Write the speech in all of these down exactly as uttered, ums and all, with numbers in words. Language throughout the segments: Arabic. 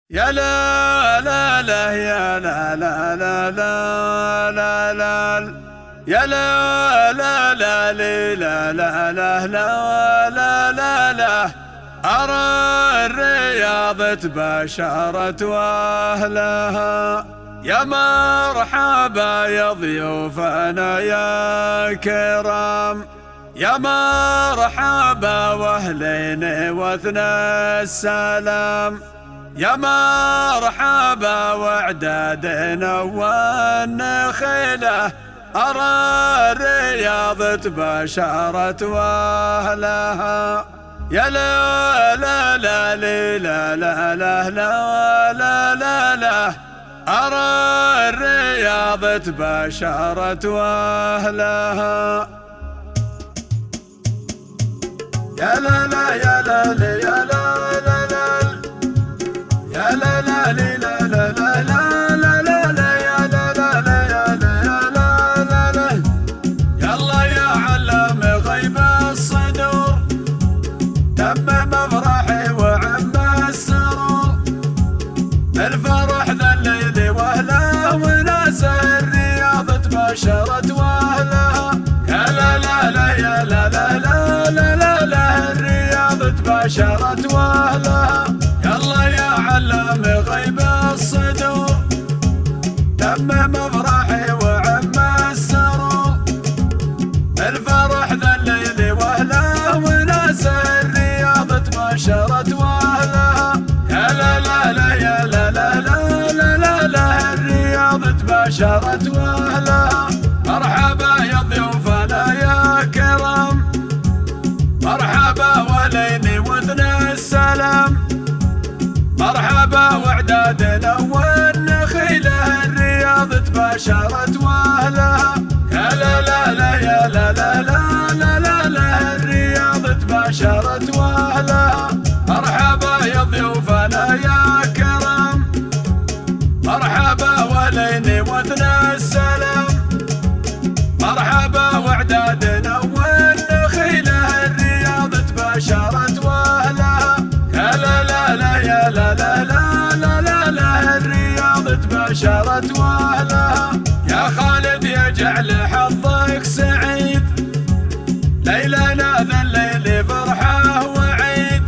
يا لا لا لا يا لا لا لا لا لا لا يا لا لا لا لا لا لا لا لا لا لا أرى الرياض تباشرت وأهلها. يا مرحبا يا ضيوفنا يا كرام، يا مرحبا واهلين واثنى السلام، يا مرحبا وعدادنا والنخيله. أرى الرياض تباشرت وأهلها. يا لا لا لا لا لا لا لا لا لا لا أرى الرياض تباشرت وأهلها. يا لا لا يا لا لا يا لا لا لا يا لا لا لا لا لا لا لا لا لا يا لا لا لا يا لا يا لا لا لا. يلا يا علام غيب الصدور، تمم افراحي وعم السرور. الفرح ذا الليل واهله وناس الرياض تباشرت واهلها. يا لا لا لا يا لا لا لا لا لا لا الرياض تباشرت واهلها. يلا يا علام غيب الصدور، تمم افراحي وعم السرور. الفرح ذا الليل واهله وناس الرياض تباشرت واهلها. يا لا لا لا يا لا لا لا لا لا لا الرياض تباشرت واهلها. مرحبا يا ضيوفنا يا كرام، مرحبا وليني واثنى السلام، مرحبا وعدادنا والنخيله. الرياض تباشرت واهلها. يا لا لا لا يا لا لا لا لا لا لا الرياض تباشرت واهلها. مرحبا يا ضيوفنا يا كرام، مرحبا وليني واثنى السلام، مرحبا وعدادنا والنخيله. الرياض تباشرت واهلها. يا لا لا لا يا لا لا لا لا لا لا الرياض تباشرت واهلها. يا خالد يجعل حظك سعيد، ليلنا ذا الليل فرحه وعيد.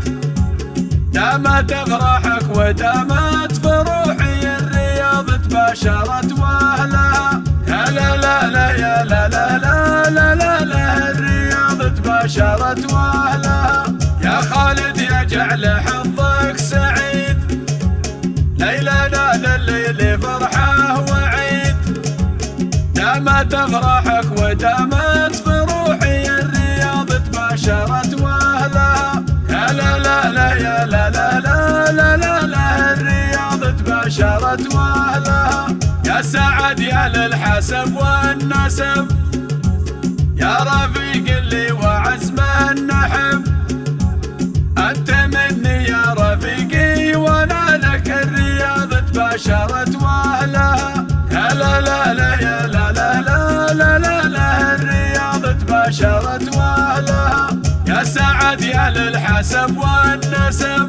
دامت افراحك ودامت فروحي، الرياض تباشرت واهلها. يا لا لا لا يا لا لا لا لا لا لا الرياض تباشرت واهلها. يا خالد يجعل حظك سعيد، ليلنا ذا الليل فرحه وعيد. دامت افراحك ودامت فروحي، الرياض تباشرت واهلها. يا لا لا لا يا لا لا لا لا لا لا الرياض تباشرت واهلها. يا سعد يا للحسب والنسب، يا رفيق اللي وعزم النحب. أنت مني يا رفيقي وانا لك، الرياض تباشرت واهلها. يا لا لا لا يا لا لا لا لا لا لا الرياض تباشرت واهلها. يا سعد يا للحسب والنسب،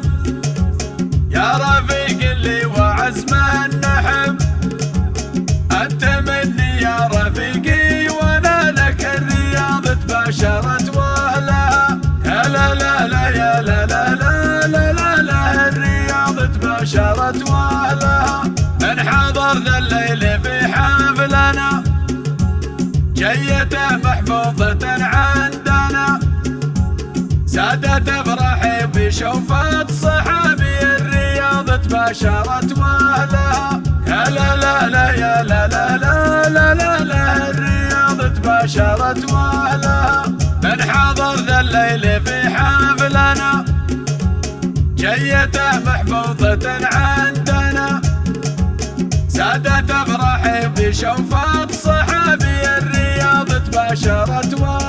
يا رفيق اللي وعزم النحب. أنت مني يا رفيقي وانا لك، الرياض تباشرت واهلها. يا لا لا لا يا لا لا لا لا لا لا الرياض تباشرت واهلها. من حضر ذا الليل في حفلنا، جيته محفوظة عندنا. زادت افراحي بشوفة صحابي، الرياض تباشرت واهلها. يا لا لا لا يا لا لا لا لا لا لا الرياض تباشرت واهلها. من حضر ذا الليل في حفلنا، جيته محفوظة عندنا. زادت افراحي بشوفة صحابي، الرياض تباشرت واهلها.